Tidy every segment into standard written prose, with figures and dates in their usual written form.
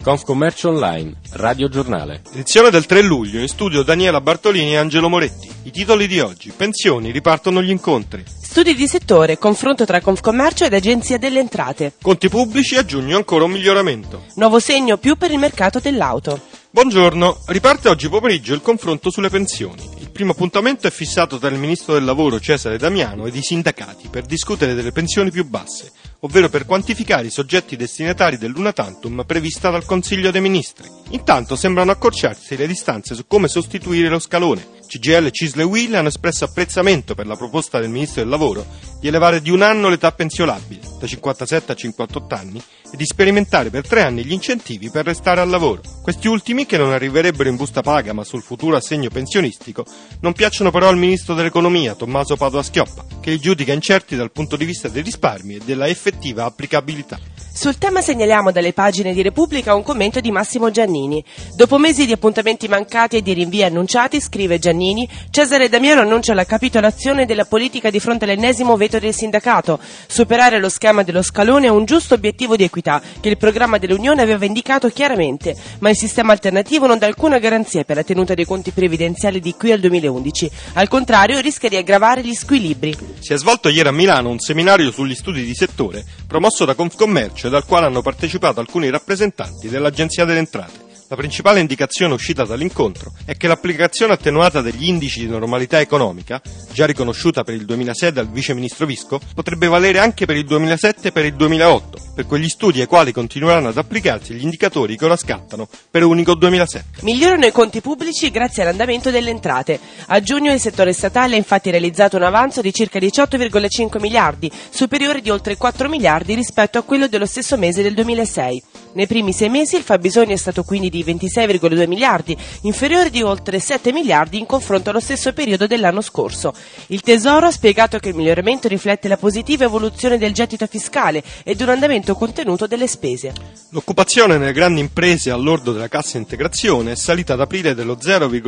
Confcommercio Online, Radio Giornale. Edizione del 3 luglio, in studio Daniela Bartolini e Angelo Moretti. I titoli di oggi: pensioni, ripartono gli incontri. Studi di settore, confronto tra Confcommercio ed Agenzia delle Entrate. Conti pubblici, a giugno ancora un miglioramento. Nuovo segno più per il mercato dell'auto. Buongiorno, riparte oggi pomeriggio il confronto sulle pensioni. Il primo appuntamento è fissato tra il Ministro del Lavoro Cesare Damiano ed i sindacati per discutere delle pensioni più basse, ovvero per quantificare i soggetti destinatari dell'una tantum prevista dal Consiglio dei Ministri. Intanto sembrano accorciarsi le distanze su come sostituire lo scalone. CGIL, CISL e UIL hanno espresso apprezzamento per la proposta del Ministro del Lavoro di elevare di un anno l'età pensionabile, da 57 a 58 anni, e di sperimentare per 3 anni gli incentivi per restare al lavoro. Questi ultimi, che non arriverebbero in busta paga ma sul futuro assegno pensionistico, non piacciono però al Ministro dell'Economia, Tommaso Padoa-Schioppa, che li giudica incerti dal punto di vista dei risparmi e della effettiva applicabilità. Sul tema segnaliamo dalle pagine di Repubblica un commento di Massimo Giannini. Dopo mesi di appuntamenti mancati e di rinvii annunciati, scrive Giannini, Cesare Damiano annuncia la capitolazione della politica di fronte all'ennesimo veto del sindacato. Superare lo schema dello scalone è un giusto obiettivo di equità che il programma dell'Unione aveva indicato chiaramente, ma il sistema alternativo non dà alcuna garanzia per la tenuta dei conti previdenziali di qui al 2011. Al contrario, rischia di aggravare gli squilibri. Si è svolto ieri a Milano un seminario sugli studi di settore promosso da Confcommercio e dal quale hanno partecipato alcuni rappresentanti dell'Agenzia delle Entrate. La principale indicazione uscita dall'incontro è che l'applicazione attenuata degli indici di normalità economica, già riconosciuta per il 2006 dal vice ministro Visco, potrebbe valere anche per il 2007 e per il 2008, per quegli studi ai quali continueranno ad applicarsi gli indicatori che ora scattano per unico 2007. Migliorano i conti pubblici grazie all'andamento delle entrate. A giugno il settore statale ha infatti realizzato un avanzo di circa 18,5 miliardi, superiore di oltre 4 miliardi rispetto a quello dello stesso mese del 2006. Nei primi 6 mesi il fabbisogno è stato quindi di 26,2 miliardi, inferiore di oltre 7 miliardi in confronto allo stesso periodo dell'anno scorso. Il Tesoro ha spiegato che il miglioramento riflette la positiva evoluzione del gettito fiscale ed un andamento contenuto delle spese. L'occupazione nelle grandi imprese al lordo della cassa integrazione è salita ad aprile dello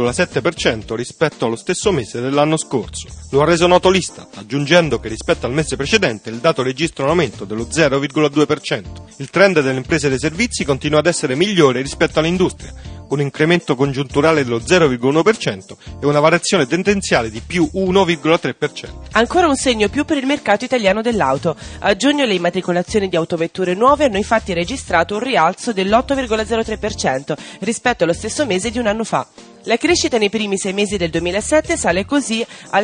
0,7% rispetto allo stesso mese dell'anno scorso. Lo ha reso noto l'Istat, aggiungendo che rispetto al mese precedente il dato registra un aumento dello 0,2%. Il trend delle imprese dei servizi continua ad essere migliore rispetto all'industria, con un incremento congiunturale dello 0,1% e una variazione tendenziale di più 1,3%. Ancora un segno più per il mercato italiano dell'auto. A giugno le immatricolazioni di autovetture nuove hanno infatti registrato un rialzo dell'8,03% rispetto allo stesso mese di un anno fa. La crescita nei primi 6 mesi del 2007 sale così al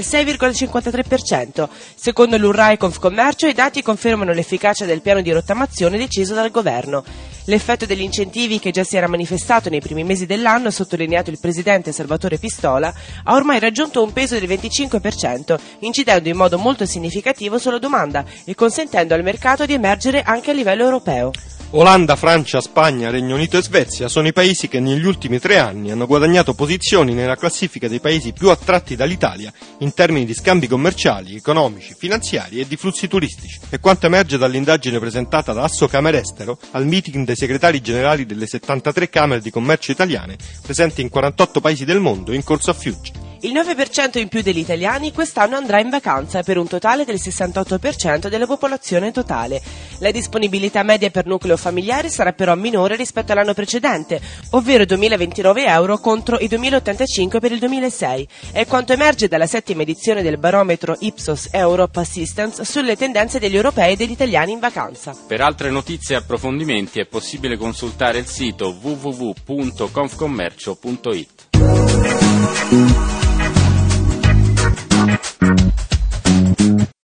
6,53%. Secondo l'URA e Confcommercio, i dati confermano l'efficacia del piano di rottamazione deciso dal governo. L'effetto degli incentivi, che già si era manifestato nei primi mesi dell'anno, sottolineato il presidente Salvatore Pistola, ha ormai raggiunto un peso del 25%, incidendo in modo molto significativo sulla domanda e consentendo al mercato di emergere anche a livello europeo. Olanda, Francia, Spagna, Regno Unito e Svezia sono i paesi che negli ultimi 3 anni hanno guadagnato posizioni nella classifica dei paesi più attratti dall'Italia in termini di scambi commerciali, economici, finanziari e di flussi turistici. E quanto emerge dall'indagine presentata da Assocamerestero al meeting dei segretari generali delle 73 Camere di Commercio italiane presenti in 48 paesi del mondo in corso a Fiuggi. Il 9% in più degli italiani quest'anno andrà in vacanza per un totale del 68% della popolazione totale. La disponibilità media per nucleo familiare sarà però minore rispetto all'anno precedente, ovvero 2.029 euro contro i 2.085 per il 2006. È quanto emerge dalla 7ª edizione del barometro Ipsos Europe Assistance sulle tendenze degli europei e degli italiani in vacanza. Per altre notizie e approfondimenti è possibile consultare il sito www.confcommercio.it.